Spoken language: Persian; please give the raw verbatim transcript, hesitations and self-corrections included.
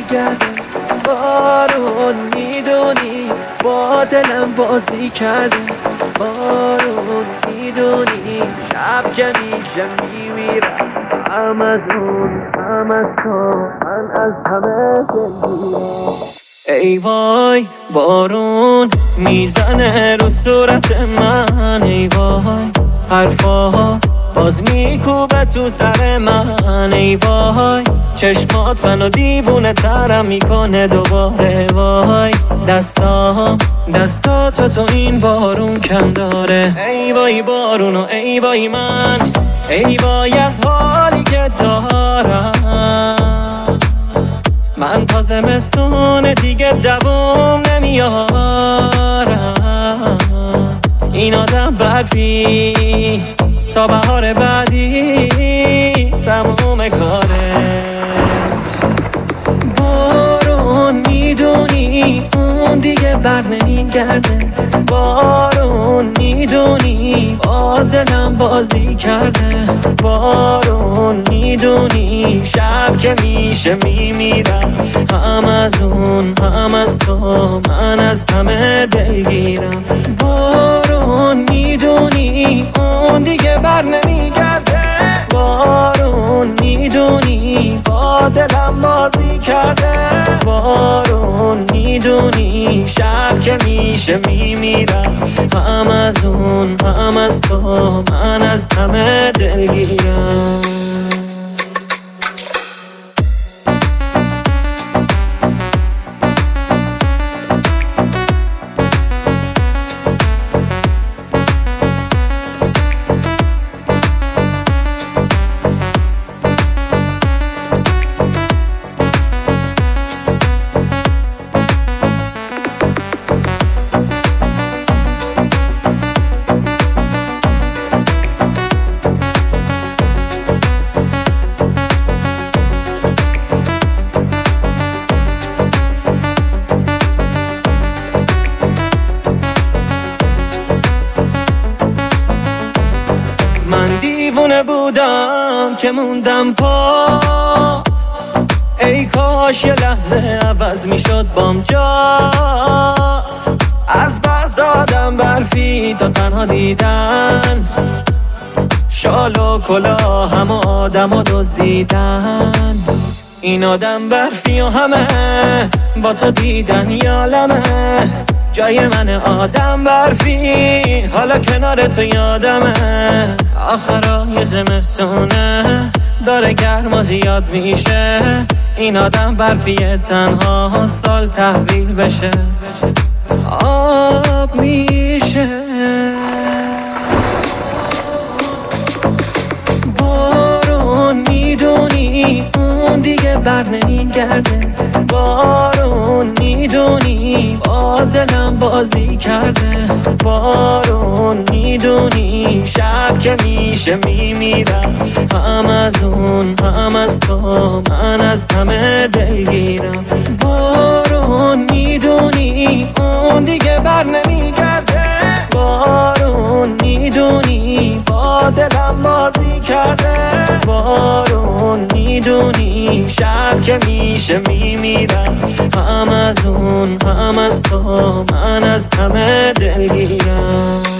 برمیگرده. بارون میدونی با دلم بازی کرده. بارون میدونی شب که میشه میمیرم، هم از اون هم از تو، من از همه دلگیرم. ای وای بارون میزنه رو صورت من، ای وای حرفات باز میکوبه تو سر من، ای وای چشمات منو دیوونه ترم میکنه دوباره. وای دستام دستاتو تو این بارون کم داره. ای وای بارون و ای وای من، ای وای از حالی که دارم. من تا زمستون دیگه دوام نمیارم. این آدم برفی تا بهار بعدی تموم کارش. بارون میدونی اون دیگه بر نمیگرده. بارون میدونی با دلم بازی کرده. بارون میدونی شب که میشه میمیرم، هم از اون هم از تو، من از همه دلگیرم. بارون میدونی اون دیگه بر نمیگرده. بارون میدونی با دلم بازی کرده. بارون میدونی شب که میشه میمیرم، هم از اون هم از تو، من از همه دلگیرم. من دیوونه بودم که موندم پات، ای کاش یه لحظه عوض میشد بام جات. از بس آدم برفی تا تنها دیدن، شال و کلاه هم آدم و دزدیدن. این آدم برفی و همه با تو دیدن یالمه. جای من آدم برفی حالا کنار تو یادمه. آخرای زمستونه داره گرما زیاد میشه. این آدم برفی تنها سال تحویل بشه، آب میشه. بارون میدونی اون دیگه بر نمیگرده. بارون میدونی با دلم بازی کرده. بارون میدونی شب که میشه میمیرم، هم از اون هم از تو، من از همه دلگیرم. بارون میدونی اون دیگه بر نمیگرده. بارون میدونی با دلم بازی کرده. بارون میدونی شب که میشه میمیرم، هم از اون هم از تو، من از همه دلگیرم.